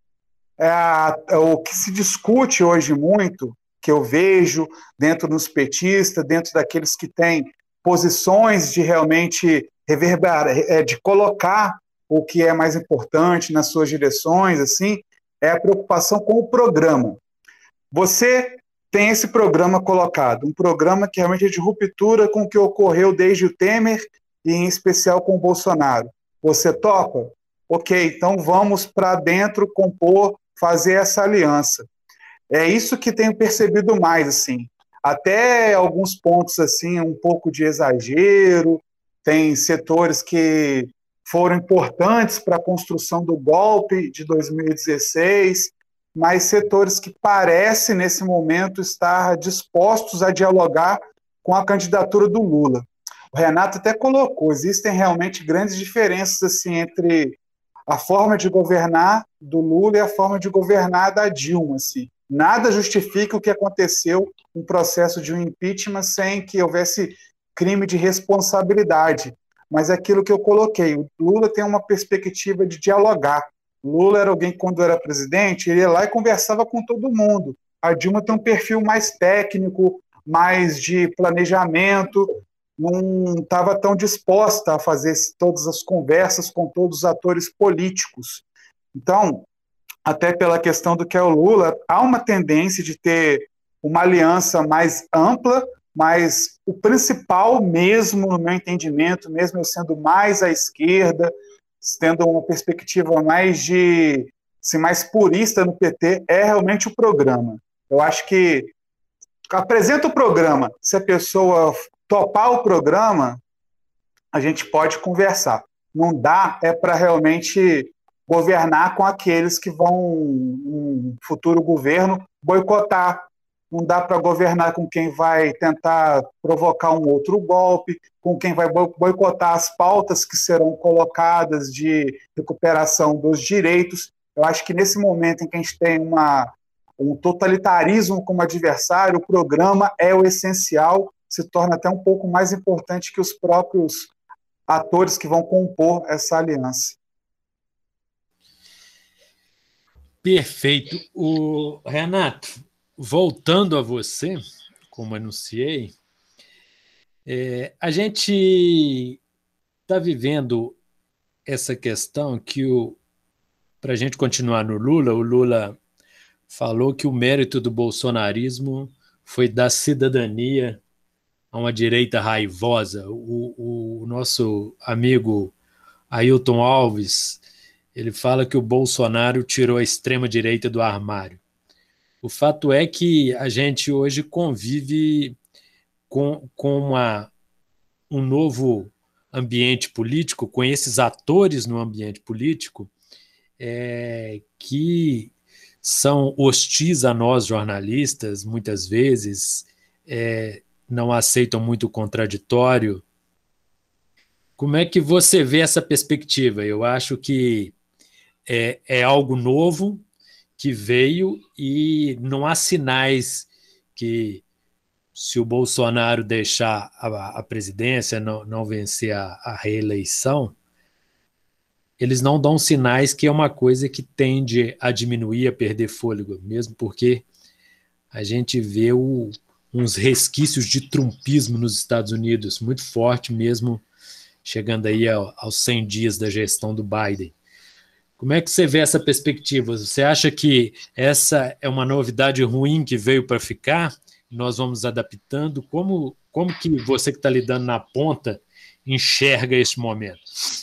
S4: É, o que se discute hoje muito, que eu vejo dentro dos petistas, dentro daqueles que têm posições de realmente reverberar, de colocar o que é mais importante nas suas direções, assim, é a preocupação com o programa. Você tem esse programa colocado, um programa que realmente é de ruptura com o que ocorreu desde o Temer e em especial com o Bolsonaro. Você topa? Ok, então vamos para dentro compor, fazer essa aliança. É isso que tenho percebido mais, assim. Até alguns pontos, assim, um pouco de exagero, tem setores que foram importantes para a construção do golpe de dois mil e dezesseis, mas setores que parecem, nesse momento, estar dispostos a dialogar com a candidatura do Lula. O Renato até colocou, existem realmente grandes diferenças assim, entre a forma de governar do Lula e a forma de governar da Dilma. Assim. Nada justifica o que aconteceu, um processo de um impeachment sem que houvesse crime de responsabilidade. Mas é aquilo que eu coloquei, o Lula tem uma perspectiva de dialogar. Lula era alguém que, quando era presidente, ele ia lá e conversava com todo mundo. A Dilma tem um perfil mais técnico, mais de planejamento, não estava tão disposta a fazer todas as conversas com todos os atores políticos. Então, até pela questão do que é o Lula, há uma tendência de ter uma aliança mais ampla, mas o principal mesmo, no meu entendimento, mesmo eu sendo mais à esquerda, tendo uma perspectiva mais de, assim, mais purista no P T, é realmente o programa. Eu acho que apresenta o programa, se a pessoa topar o programa, a gente pode conversar. Não dá é para realmente governar com aqueles que vão, um futuro governo, boicotar. Não dá para governar com quem vai tentar provocar um outro golpe, com quem vai boicotar as pautas que serão colocadas de recuperação dos direitos. Eu acho que nesse momento em que a gente tem uma, um totalitarismo como adversário, o programa é o essencial, se torna até um pouco mais importante que os próprios atores que vão compor essa aliança.
S3: Perfeito. O Renato, voltando a você, como anunciei, é, a gente está vivendo essa questão que, para a gente continuar no Lula, o Lula falou que o mérito do bolsonarismo foi dar cidadania a uma direita raivosa. O, o nosso amigo Ailton Alves, ele fala que o Bolsonaro tirou a extrema-direita do armário. O fato é que a gente hoje convive com, com uma, um novo ambiente político, com esses atores no ambiente político é, que são hostis a nós jornalistas, muitas vezes, é, não aceitam muito o contraditório. Como é que você vê essa perspectiva? Eu acho que é, é algo novo que veio e não há sinais que, se o Bolsonaro deixar a, a presidência, não, não vencer a, a reeleição, eles não dão sinais que é uma coisa que tende a diminuir, a perder fôlego, mesmo porque a gente vê o, uns resquícios de trumpismo nos Estados Unidos, muito forte mesmo, chegando aí ao, aos cem dias da gestão do Biden. Como é que você vê essa perspectiva? Você acha que essa é uma novidade ruim que veio para ficar? Nós vamos adaptando? Como, como que você que está lidando na ponta enxerga esse momento?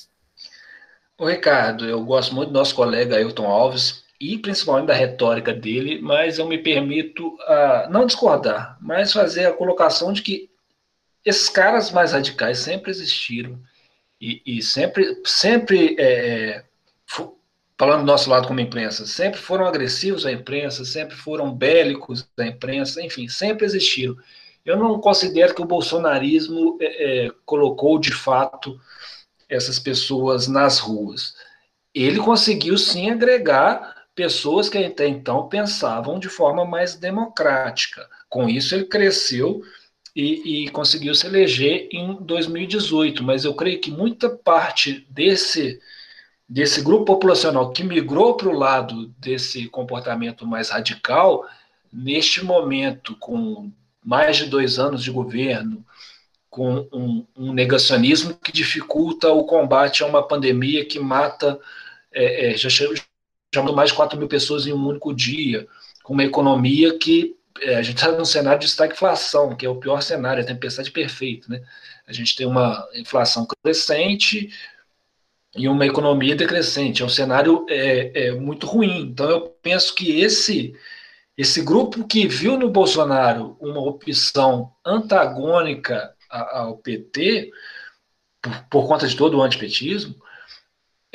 S2: Ô, Ricardo, eu gosto muito do nosso colega Ailton Alves e principalmente da retórica dele, mas eu me permito uh, não discordar, mas fazer a colocação de que esses caras mais radicais sempre existiram e, e sempre, sempre é, falando do nosso lado como imprensa, sempre foram agressivos à imprensa, sempre foram bélicos à imprensa, enfim, sempre existiram. Eu não considero que o bolsonarismo é, é, colocou de fato essas pessoas nas ruas. Ele conseguiu sim agregar pessoas que até então pensavam de forma mais democrática. Com isso ele cresceu e, e conseguiu se eleger em dois mil e dezoito, mas eu creio que muita parte desse, desse grupo populacional que migrou para o lado desse comportamento mais radical, neste momento, com mais de dois anos de governo, com um, um negacionismo que dificulta o combate a uma pandemia que mata, é, é, já chamou mais de quatro mil pessoas em um único dia, com uma economia que é, a gente está num cenário de estagflação, que é o pior cenário, a tempestade perfeita, né? A gente tem uma inflação crescente e uma economia decrescente, é um cenário é, é, muito ruim. Então eu penso que esse esse grupo que viu no Bolsonaro uma opção antagônica ao P T, por, por conta de todo o antipetismo,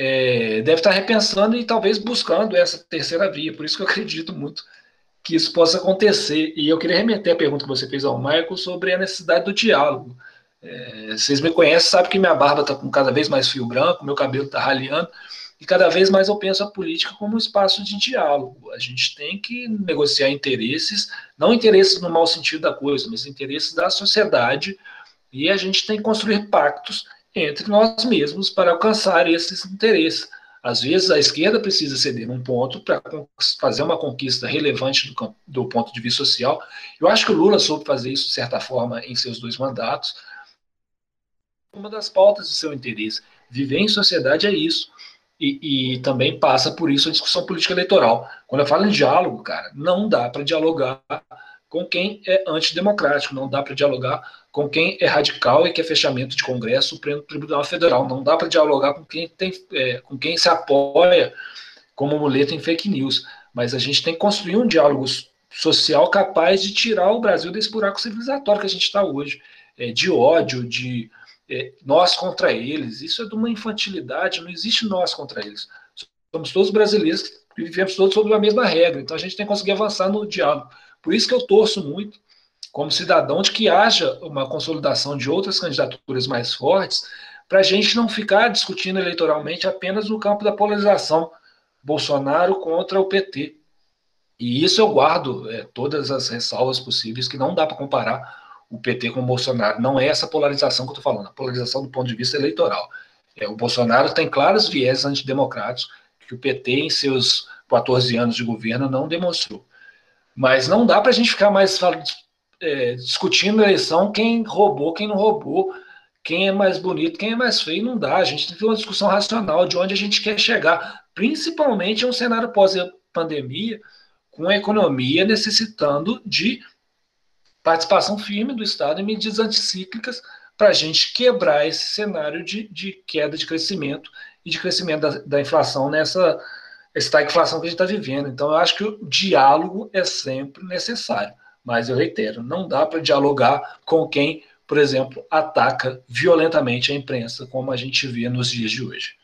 S2: é, deve estar repensando e talvez buscando essa terceira via. Por isso que eu acredito muito que isso possa acontecer. E eu queria remeter a pergunta que você fez ao Michael sobre a necessidade do diálogo. É, vocês me conhecem, sabem que minha barba está com cada vez mais fio branco, meu cabelo está raleando, e cada vez mais eu penso a política como um espaço de diálogo. A gente tem que negociar interesses, não interesses no mau sentido da coisa, mas interesses da sociedade, e a gente tem que construir pactos entre nós mesmos para alcançar esses interesses. Às vezes a esquerda precisa ceder num ponto para fazer uma conquista relevante do, do ponto de vista social. Eu acho que o Lula soube fazer isso, de certa forma, em seus dois mandatos. Uma das pautas de seu interesse. Viver em sociedade é isso. E, e também passa por isso a discussão política eleitoral. Quando eu falo em diálogo, cara, não dá para dialogar com quem é antidemocrático, não dá para dialogar com quem é radical e quer fechamento de Congresso, Supremo Tribunal Federal, não dá para dialogar com quem, tem, é, com quem se apoia como muleta em fake news. Mas a gente tem que construir um diálogo social capaz de tirar o Brasil desse buraco civilizatório que a gente está hoje, é, de ódio, de é, nós contra eles. Isso é de uma infantilidade, não existe nós contra eles. Somos todos brasileiros que vivemos todos sob a mesma regra, então a gente tem que conseguir avançar no diálogo. Por isso que eu torço muito, como cidadão, de que haja uma consolidação de outras candidaturas mais fortes, para a gente não ficar discutindo eleitoralmente apenas no campo da polarização, Bolsonaro contra o P T. E isso eu guardo é, todas as ressalvas possíveis, que não dá para comparar o P T com o Bolsonaro. Não é essa polarização que eu estou falando, a polarização do ponto de vista eleitoral. É, o Bolsonaro tem claros viés antidemocráticos que o P T, em seus quatorze anos de governo, não demonstrou. Mas não dá para a gente ficar mais é, discutindo a eleição, quem roubou, quem não roubou, quem é mais bonito, quem é mais feio, não dá. A gente tem que ter uma discussão racional de onde a gente quer chegar, principalmente em um cenário pós-pandemia, com a economia necessitando de participação firme do Estado em medidas anticíclicas para a gente quebrar esse cenário de, de queda de crescimento e de crescimento da, da inflação nessa estagflação que a gente está vivendo. Então, eu acho que o diálogo é sempre necessário. Mas, eu reitero, não dá para dialogar com quem, por exemplo, ataca violentamente a imprensa, como a gente vê nos dias de hoje.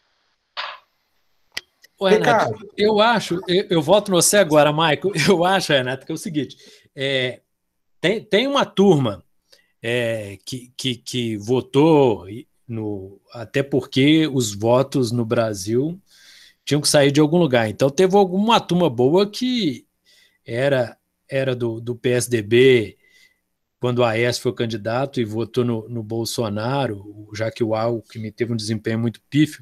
S3: Ô, Renato, eu acho, eu, eu volto no você agora, Maico, eu acho, Renato, que é o seguinte, é, tem, tem uma turma é, que, que, que votou, no, até porque os votos no Brasil tinham que sair de algum lugar. Então teve alguma turma boa que era, era do, do P S D B, quando o Aécio foi candidato e votou no, no Bolsonaro, já que o Alckmin teve um desempenho muito pífio.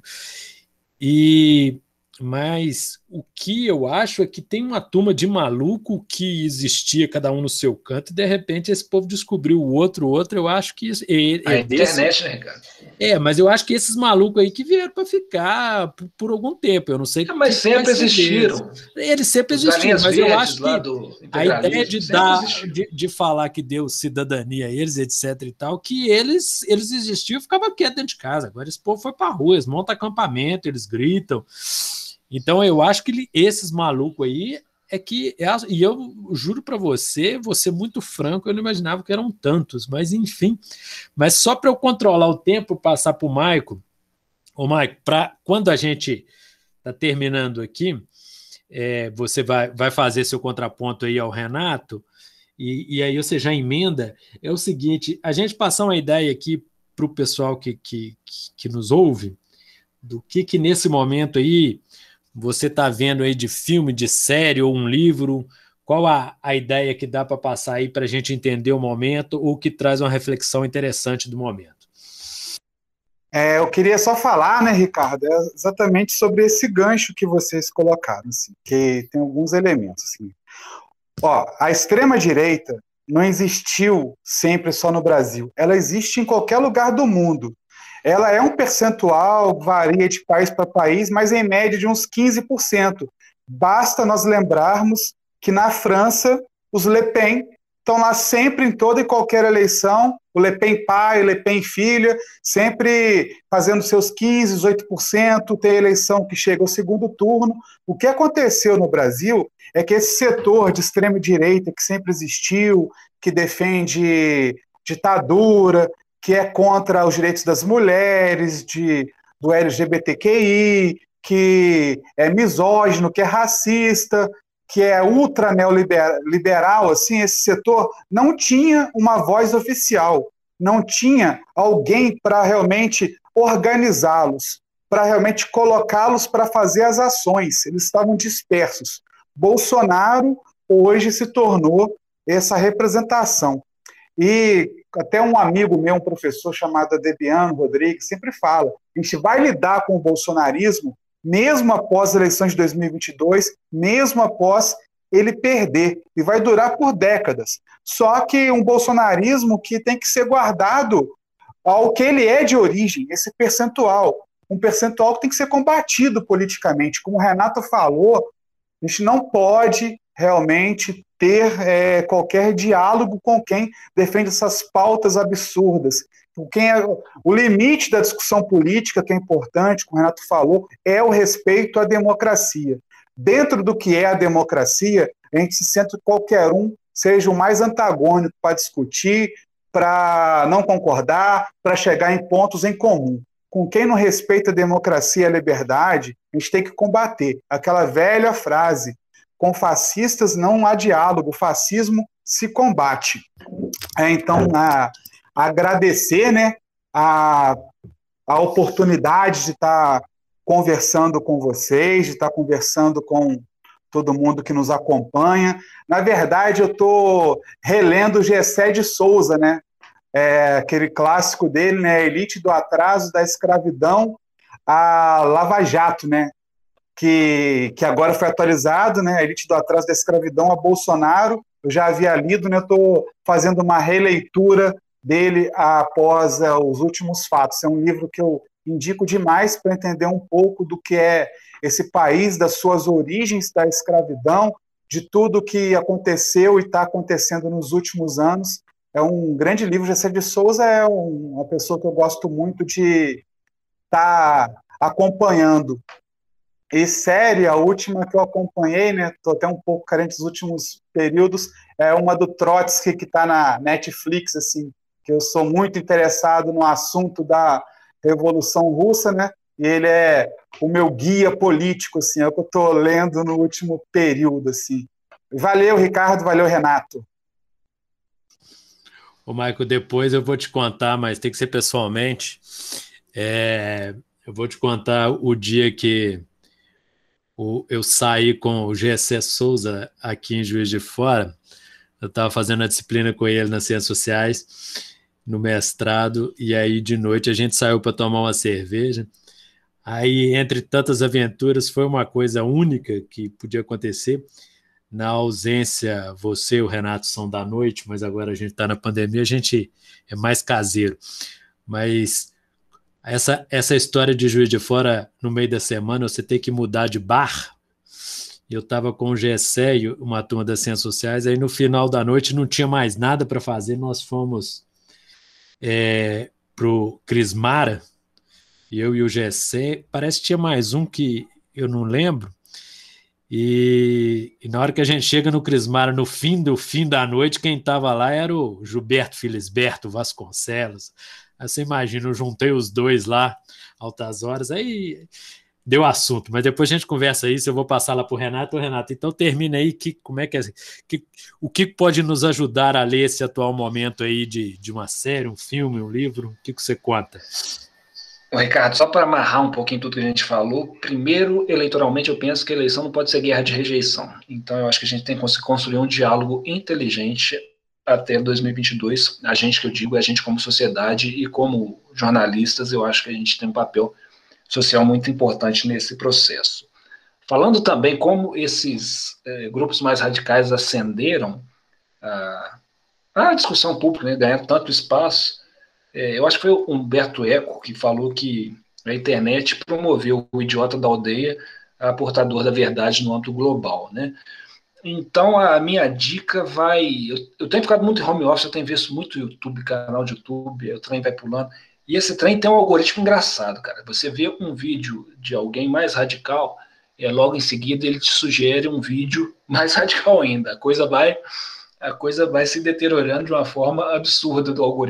S3: E, mas o que eu acho é que tem uma turma de maluco que existia cada um no seu canto e de repente esse povo descobriu o outro, o outro, eu acho que... É,
S2: a
S3: é
S2: internet,
S3: desse...
S2: né, Ricardo?
S3: É, mas eu acho que esses malucos aí que vieram para ficar por, por algum tempo, eu não sei...
S2: É, mas
S3: que
S2: sempre existiram.
S3: Deles. Eles sempre
S2: Os
S3: existiram, mas eu acho que a ideia de, dar, de, de falar que deu cidadania a eles, etc e tal, que eles, eles existiam e ficavam quietos dentro de casa. Agora esse povo foi para a rua, eles montam acampamento, eles gritam. Então eu acho que esses malucos aí é que... É, e eu juro para você, vou ser muito franco, eu não imaginava que eram tantos, mas enfim. Mas só para eu controlar o tempo, passar para o Maico, ô Maico, para quando a gente está terminando aqui, é, você vai, vai fazer seu contraponto aí ao Renato, e, e aí você já emenda, é o seguinte, a gente passar uma ideia aqui para o pessoal que, que, que nos ouve, do que que nesse momento aí você está vendo aí de filme, de série ou um livro, qual a, a ideia que dá para passar aí para a gente entender o momento ou que traz uma reflexão interessante do momento?
S4: É, eu queria só falar, né, Ricardo, é exatamente sobre esse gancho que vocês colocaram, assim, que tem alguns elementos. Assim. Ó, a extrema-direita não existiu sempre só no Brasil, ela existe em qualquer lugar do mundo. Ela é um percentual, varia de país para país, mas em média de uns quinze por cento. Basta nós lembrarmos que na França, os Le Pen estão lá sempre em toda e qualquer eleição, o Le Pen pai, o Le Pen filha, sempre fazendo seus quinze, dezoito por cento, tem eleição que chega ao segundo turno. O que aconteceu no Brasil é que esse setor de extrema-direita que sempre existiu, que defende ditadura, que é contra os direitos das mulheres, de, do L G B T Q I, que é misógino, que é racista, que é ultra neoliberal, assim, esse setor não tinha uma voz oficial, não tinha alguém para realmente organizá-los, para realmente colocá-los para fazer as ações. Eles estavam dispersos. Bolsonaro hoje se tornou essa representação. E até um amigo meu, um professor chamado Debiano Rodrigues, sempre fala, a gente vai lidar com o bolsonarismo mesmo após as eleições de dois mil e vinte e dois, mesmo após ele perder, e vai durar por décadas. Só que um bolsonarismo que tem que ser guardado ao que ele é de origem, esse percentual, um percentual que tem que ser combatido politicamente. Como o Renato falou, a gente não pode realmente ter é, qualquer diálogo com quem defende essas pautas absurdas. Quem é, o limite da discussão política, que é importante, como o Renato falou, é o respeito à democracia. Dentro do que é a democracia, a gente se sente que qualquer um seja o mais antagônico para discutir, para não concordar, para chegar em pontos em comum. Com quem não respeita a democracia e a liberdade, a gente tem que combater. Aquela velha frase, com fascistas não há diálogo, o fascismo se combate. É, então, a, agradecer, né, a, a oportunidade de estar conversando com vocês, de estar conversando com todo mundo que nos acompanha. Na verdade, eu estou relendo Gessé de Souza, né? É, aquele clássico dele, né? Elite do Atraso da Escravidão a Lava Jato, né? Que, que agora foi atualizado, né? Elite do Atraso da Escravidão a Bolsonaro. Eu já havia lido, né? Estou fazendo uma releitura dele após é, os últimos fatos. É um livro que eu indico demais para entender um pouco do que é esse país, das suas origens da escravidão, de tudo que aconteceu e está acontecendo nos últimos anos. É um grande livro. Gessé de Souza é uma pessoa que eu gosto muito de estar tá acompanhando. E série, a última que eu acompanhei, né? Estou até um pouco carente dos últimos períodos, é uma do Trotsky, que está na Netflix, assim, que eu sou muito interessado no assunto da Revolução Russa, né? E ele é o meu guia político, assim, é o que eu estou lendo no último período, assim. Valeu, Ricardo, valeu, Renato.
S3: Ô, Michael, depois eu vou te contar, mas tem que ser pessoalmente. É, eu vou te contar o dia que o, eu saí com o Gessé Souza aqui em Juiz de Fora. Eu estava fazendo a disciplina com ele nas Ciências Sociais, no mestrado, e aí de noite a gente saiu para tomar uma cerveja. Aí, entre tantas aventuras, foi uma coisa única que podia acontecer. Na ausência, você e o Renato são da noite, mas agora a gente está na pandemia, a gente é mais caseiro. Mas essa, essa história de Juiz de Fora, no meio da semana, você tem que mudar de bar. Eu estava com o Gessé e uma turma das Ciências Sociais, aí no final da noite não tinha mais nada para fazer, nós fomos é, para o Crismara, eu e o Gessé, parece que tinha mais um que eu não lembro, e, e na hora que a gente chega no Crismara, no fim do fim da noite, quem estava lá era o Gilberto Felisberto Vasconcelos. Aí você imagina, eu juntei os dois lá, altas horas, aí deu assunto, mas depois a gente conversa isso, eu vou passar lá para o Renato. Renato, então termina aí, que, como é que é, que, o que pode nos ajudar a ler esse atual momento aí de, de uma série, um filme, um livro, o que, que você conta?
S2: Ô, Ricardo, só para amarrar um pouquinho tudo que a gente falou, primeiro, eleitoralmente, eu penso que a eleição não pode ser guerra de rejeição. Então, eu acho que a gente tem que construir um diálogo inteligente até dois mil e vinte e dois. A gente, que eu digo, a gente como sociedade e como jornalistas, eu acho que a gente tem um papel social muito importante nesse processo. Falando também como esses eh, grupos mais radicais ascenderam a, a discussão pública, né, ganharam tanto espaço. Eu acho que foi o Humberto Eco que falou que a internet promoveu o idiota da aldeia a portador da verdade no âmbito global, né? Então, a minha dica vai... Eu, eu tenho ficado muito em home office, eu tenho visto muito YouTube, canal de YouTube, o trem vai pulando, e esse trem tem um algoritmo engraçado, cara. Você vê um vídeo de alguém mais radical, é, logo em seguida ele te sugere um vídeo mais radical ainda. A coisa vai, a coisa vai se deteriorando de uma forma absurda do algoritmo.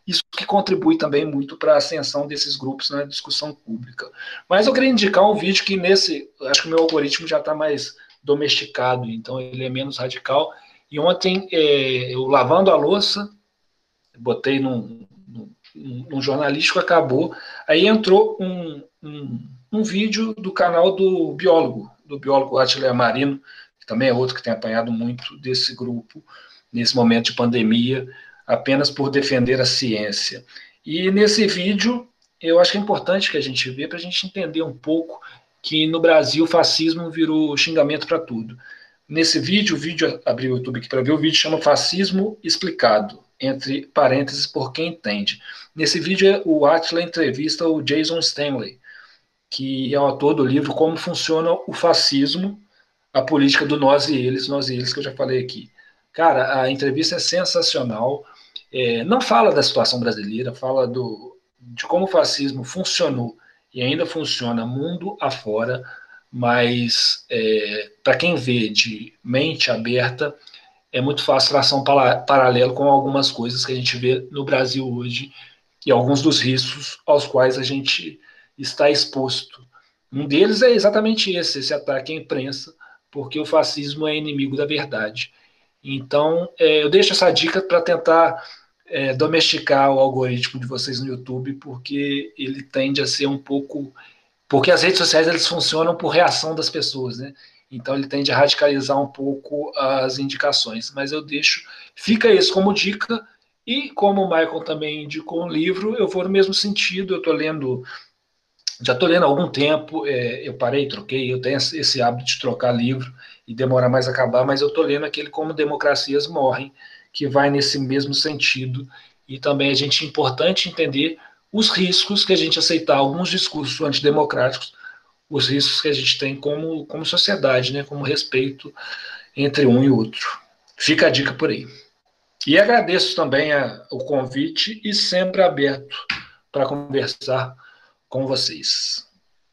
S2: isso que contribui também muito para a ascensão desses grupos na discussão pública. Mas eu queria indicar um vídeo que nesse, acho que o meu algoritmo já está mais domesticado, então ele é menos radical. E ontem, é, eu lavando a louça, botei num, num, num jornalístico, acabou, aí entrou um, um, um vídeo do canal do biólogo, do biólogo Átila Marino, que também é outro que tem apanhado muito desse grupo, nesse momento de pandemia, apenas por defender a ciência. E nesse vídeo, eu acho que é importante que a gente vê, para a gente entender um pouco que no Brasil o fascismo virou xingamento para tudo. Nesse vídeo, o vídeo, abri o YouTube aqui para ver, o vídeo chama Fascismo Explicado, entre parênteses, por quem entende. Nesse vídeo, o Átila entrevista o Jason Stanley, que é o autor do livro Como Funciona o Fascismo, a Política do Nós e Eles, Nós e Eles, que eu já falei aqui. Cara, a entrevista é sensacional, é, não fala da situação brasileira, fala do, de como o fascismo funcionou e ainda funciona mundo afora, mas é, para quem vê de mente aberta, é muito fácil traçar um paralelo com algumas coisas que a gente vê no Brasil hoje e alguns dos riscos aos quais a gente está exposto. Um deles é exatamente esse, esse ataque à imprensa, porque o fascismo é inimigo da verdade. Então, é, eu deixo essa dica para tentar é, domesticar o algoritmo de vocês no YouTube, porque ele tende a ser um pouco... Porque as redes sociais, eles funcionam por reação das pessoas, né? Então, ele tende a radicalizar um pouco as indicações. Mas eu deixo... Fica isso como dica, e como o Michael também indicou um livro, eu vou no mesmo sentido. Eu estou lendo... Já estou lendo há algum tempo, é, eu parei, troquei, eu tenho esse hábito de trocar livro e demorar mais a acabar, mas eu estou lendo aquele Como Democracias Morrem, que vai nesse mesmo sentido, e também a gente é importante entender os riscos que a gente aceitar alguns discursos antidemocráticos, os riscos que a gente tem como, como sociedade, né, como respeito entre um e outro. Fica a dica por aí. E agradeço também a, o convite e sempre aberto para conversar com vocês.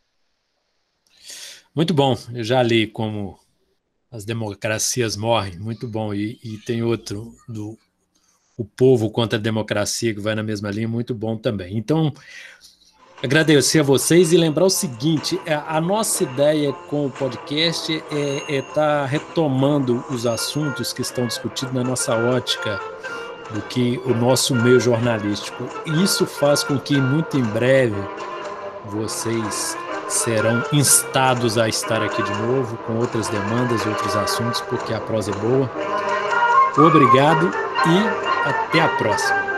S3: Muito bom, eu já li Como as Democracias Morrem, muito bom, e, e tem outro, do O Povo contra a Democracia, que vai na mesma linha, muito bom também. Então, agradecer a vocês e lembrar o seguinte, a nossa ideia com o podcast é estar tá retomando os assuntos que estão discutidos na nossa ótica do que o nosso meio jornalístico. E isso faz com que, muito em breve, vocês serão instados a estar aqui de novo com outras demandas, outros assuntos, porque a prosa é boa. Obrigado e até a próxima.